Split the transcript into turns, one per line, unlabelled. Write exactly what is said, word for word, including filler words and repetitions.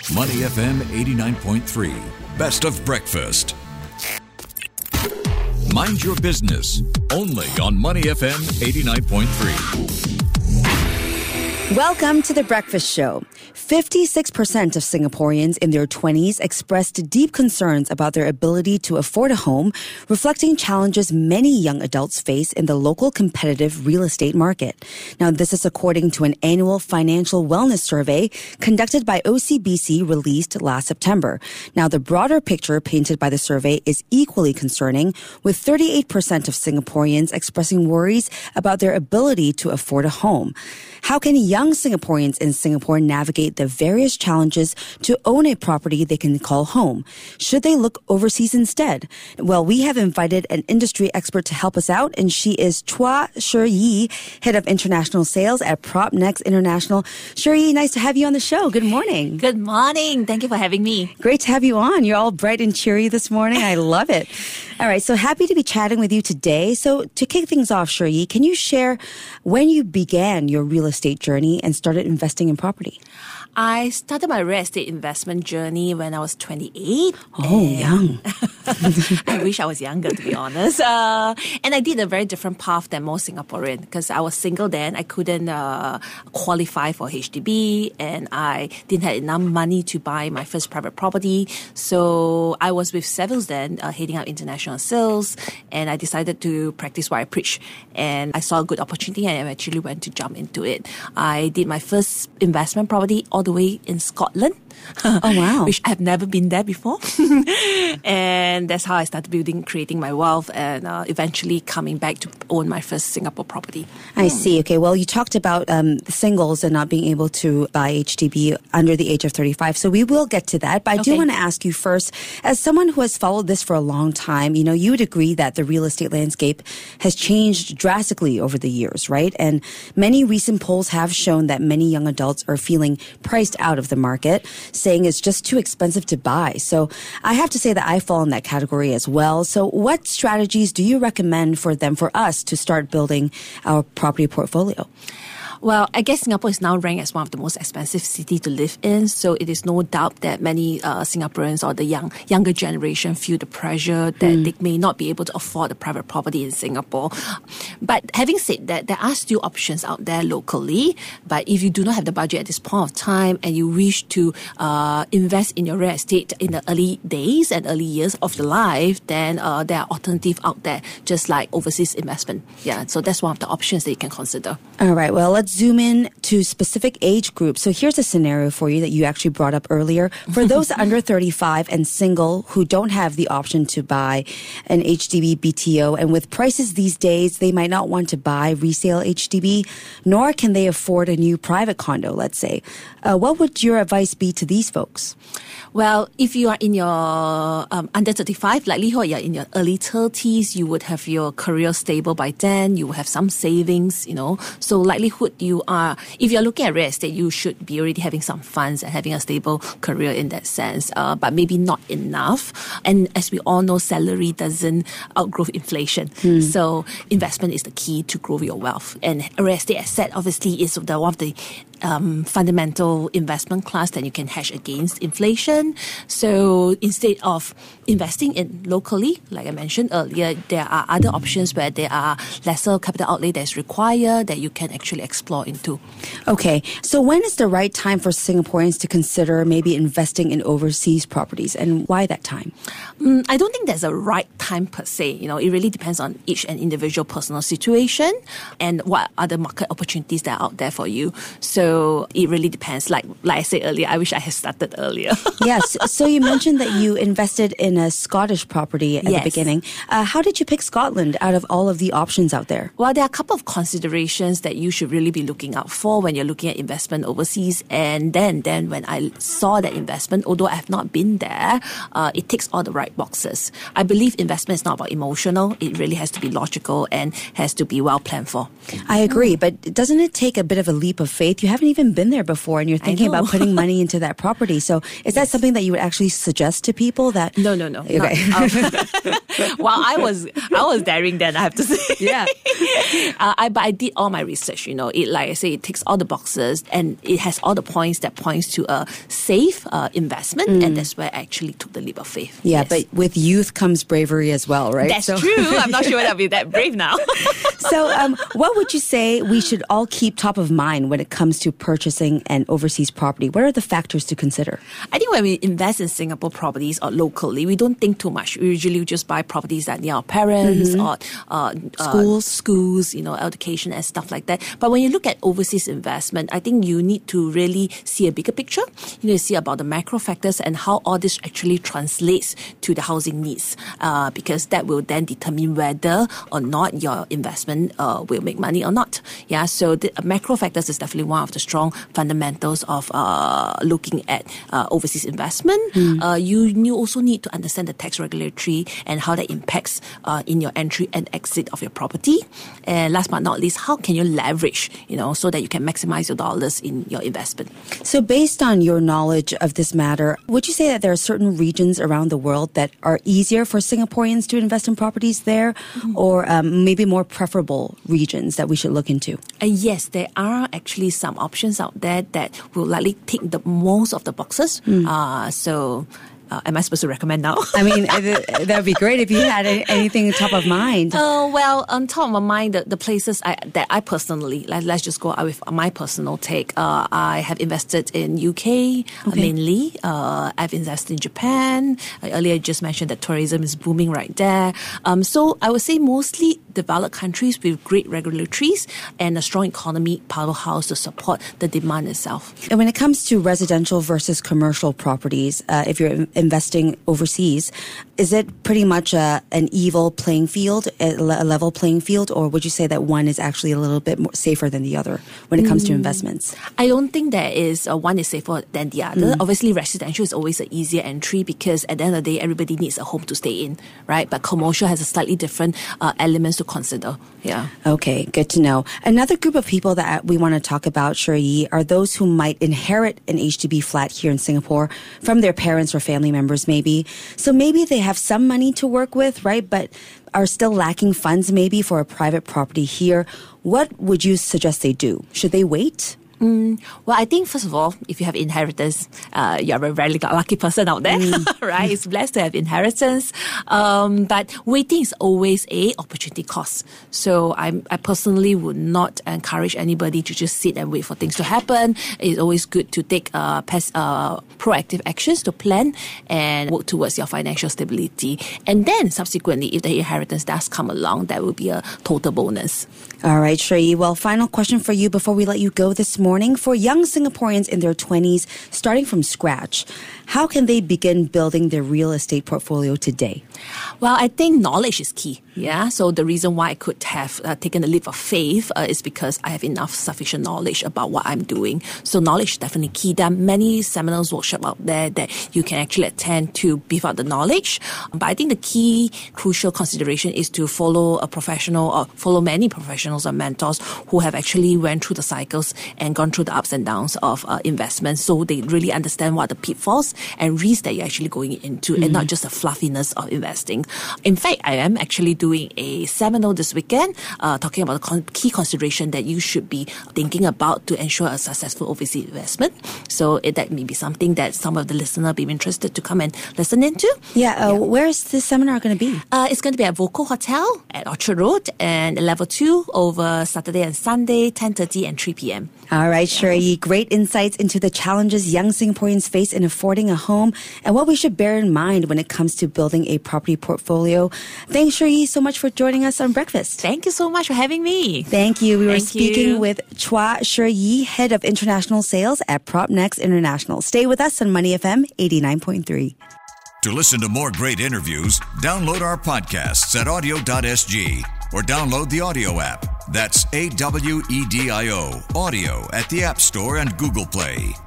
Money F M eighty-nine point three. Best of breakfast. Mind your business. Only on Money F M eighty-nine point three.
Welcome to The Breakfast Show. fifty-six percent of Singaporeans in their twenties expressed deep concerns about their ability to afford a home, reflecting challenges many young adults face in the local competitive real estate market. Now, this is according to an annual financial wellness survey conducted by O C B C released last September. Now, the broader picture painted by the survey is equally concerning, with thirty-eight percent of Singaporeans expressing worries about their ability to afford a home. How can young Singaporeans in Singapore navigate the various challenges to own a property they can call home? Should they look overseas instead? Well, we have invited an industry expert to help us out, and she is Chua Shi-Yi, Head of International Sales at PropNext International. Shi-Yi, nice to have you on the show. Good morning.
Good morning. Thank you for having me.
Great to have you on. You're all bright and cheery this morning. I love it. All right, so happy to be chatting with you today. So to kick things off, Shi-Yi, can you share when you began your real estate journey and started investing in property?
I started my real estate investment journey when I was twenty-eight.
Oh, young.
I wish I was younger, to be honest. Uh, and I did a very different path than most Singaporean because I was single then. I couldn't uh, qualify for H D B and I didn't have enough money to buy my first private property. So I was with Savills then, uh, heading up international sales, and I decided to practice what I preach. And I saw a good opportunity and I actually went to jump into it. I did my first investment property all the way in Scotland.
Oh, wow.
Which I've never been there before. And that's how I started building, creating my wealth, and uh, eventually coming back to own my first Singapore property.
I see. Okay, well, you talked about um, singles and not being able to buy H D B under the age of thirty-five, so we will get to that. But I
Okay.
do want to ask you first, as someone who has followed this for a long time, you know, you would agree that the real estate landscape has changed drastically over the years, right? And many recent polls have shown that many young adults are feeling priced out of the market, saying it's just too expensive to buy. So I have to say that I fall in that category as well. So what strategies do you recommend for them, for us, to start building our property portfolio?
Well, I guess Singapore is now ranked as one of the most expensive cities to live in. So it is no doubt that many uh, Singaporeans or the young younger generation feel the pressure that mm. they may not be able to afford a private property in Singapore. But having said that, there are still options out there locally. But if you do not have the budget at this point of time and you wish to uh, invest in your real estate in the early days and early years of your life, then uh, there are alternatives out there, just like overseas investment. Yeah, so that's one of the options that you can consider.
All right, well, let's zoom in to specific age groups. So here's a scenario for you that you actually brought up earlier. For those under thirty-five and single who don't have the option to buy an H D B B T O, and with prices these days, they might not want to buy resale H D B, nor can they afford a new private condo, let's say. Uh, what would your advice be to these folks?
Well, if you are in your um, under thirty-five, likelihood you're in your early thirties, you would have your career stable by then, you will have some savings, you know. So likelihood you are, if you're looking at real estate, you should be already having some funds and having a stable career in that sense, uh, but maybe not enough. And as we all know, salary doesn't outgrow inflation. Hmm. So investment is the key to grow your wealth. And a real estate asset obviously is the one of the Um, fundamental investment class that you can hedge against inflation. So instead of investing in locally, like I mentioned earlier, there are other options where there are lesser capital outlay that's required that you can actually explore into.
Okay, so when is the right time for Singaporeans to consider maybe investing in overseas properties, and why that time?
Mm, I don't think there's a right time per se. You know, it really depends on each and individual personal situation and what other market opportunities that are out there for you. So So it really depends. Like like I said earlier, I wish I had started earlier.
Yes. So you mentioned that you invested in a Scottish property at
Yes.
the beginning. Uh, how did you pick Scotland out of all of the options out there?
Well, there are a couple of considerations that you should really be looking out for when you're looking at investment overseas. And then, then when I saw that investment, although I have not been there, uh, it ticks all the right boxes. I believe investment is not about emotional. It really has to be logical and has to be well planned for.
I agree, but doesn't it take a bit of a leap of faith? You haven't even been there before and you're thinking about putting money into that property. So is yes. that something that you would actually suggest to people? That
No, no, no.
Okay.
Not, um, well, I was I was daring then, I have to say.
Yeah.
uh, I, but I did all my research, you know. It, like I say, it ticks all the boxes and it has all the points that points to a safe uh, investment. Mm. And that's where I actually took the leap of faith.
Yeah,
yes.
but with youth comes bravery as well, right?
That's so. true. I'm not sure I'll be that brave now.
So um, what would you say we should all keep top of mind when it comes to purchasing an overseas property? What are the factors to consider?
I think when we invest in Singapore properties or locally, we don't think too much. We usually just buy properties that near our parents mm-hmm. or uh,
schools,
uh, schools, you know, education and stuff like that. But when you look at overseas investment, I think you need to really see a bigger picture. You need to see about the macro factors and how all this actually translates to the housing needs, uh, because that will then determine whether or not your investment uh, will make money or not. Yeah, so the macro factors is definitely one of the strong fundamentals of uh, looking at uh, overseas investment. Mm. Uh, you, you also need to understand the tax regulatory and how that impacts uh, in your entry and exit of your property. And last but not least, how can you leverage, you know, so that you can maximize your dollars in your investment.
So based on your knowledge of this matter, would you say that there are certain regions around the world that are easier for Singaporeans to invest in properties there, mm-hmm. or um, maybe more preferable regions that we should look into?
Uh, yes, there are actually some options out there that will likely tick the most of the boxes. Mm. Uh, so... Uh, am I supposed to recommend now?
I mean, that would be great if you had anything top of mind.
Oh, uh, well, on top of my mind, the, the places I, that I personally, like, let's just go out with my personal take. Uh, I have invested in U K, okay. uh, mainly. Uh, I've invested in Japan. Uh, earlier, I just mentioned that tourism is booming right there. Um, so I would say mostly developed countries with great regulatories and a strong economy powerhouse to support the demand itself.
And when it comes to residential versus commercial properties, uh, if you're investing overseas, is it pretty much a, an evil playing field, a level playing field, or would you say that one is actually a little bit more safer than the other when it comes mm. to investments?
I don't think there is uh, one is safer than the other. Mm. Obviously, residential is always an easier entry because at the end of the day, everybody needs a home to stay in, right? But commercial has a slightly different uh, elements to consider. Yeah.
Okay, good to know. Another group of people that we want to talk about, Sheree, are those who might inherit an H D B flat here in Singapore from their parents or family members maybe. So maybe they have some money to work with, right? But are still lacking funds maybe for a private property here. What would you suggest they do? Should they wait?
Mm, well, I think, first of all, if you have inheritance, uh, you're a very lucky person out there, mm. right? It's blessed to have inheritance. Um, but waiting is always a opportunity cost. So I, I personally would not encourage anybody to just sit and wait for things to happen. It's always good to take uh, past, uh, proactive actions to plan and work towards your financial stability. And then subsequently, if the inheritance does come along, that will be a total bonus.
All right, Shrey. Well, final question for you before we let you go this morning. For young Singaporeans in their twenties, starting from scratch, how can they begin building their real estate portfolio today?
Well, I think knowledge is key. Yeah. So the reason why I could have uh, taken a leap of faith uh, is because I have enough sufficient knowledge about what I'm doing. So knowledge is definitely key. There are many seminars, workshops out there that you can actually attend to beef up the knowledge. But I think the key crucial consideration is to follow a professional or follow many professionals or mentors who have actually went through the cycles and gone through the ups and downs of uh, investment, so they really understand what are the pitfalls and risks that you're actually going into, mm-hmm. and not just the fluffiness of investing. In fact, I am actually doing a seminar this weekend uh, talking about the con- key consideration that you should be thinking about to ensure a successful overseas investment. So it, that may be something that some of the listeners be interested to come and listen into.
Yeah, uh, yeah. Where is this seminar going to be?
Uh, it's going to be at Voco Hotel at Orchard Road and level two over Saturday and Sunday, ten thirty and three p.m.
All right, Sheree, great insights into the challenges young Singaporeans face in affording a home and what we should bear in mind when it comes to building a property portfolio. Thanks, Sheree, so much for joining us on Breakfast.
Thank you so much for having me.
Thank you. We
Thank
were speaking
you.
with Chua Sheree, Head of International Sales at PropNext International. Stay with us on Money F M eighty-nine point three.
To listen to more great interviews, download our podcasts at audio dot s g or download the audio app. That's A W E D I O, audio at the App Store and Google Play.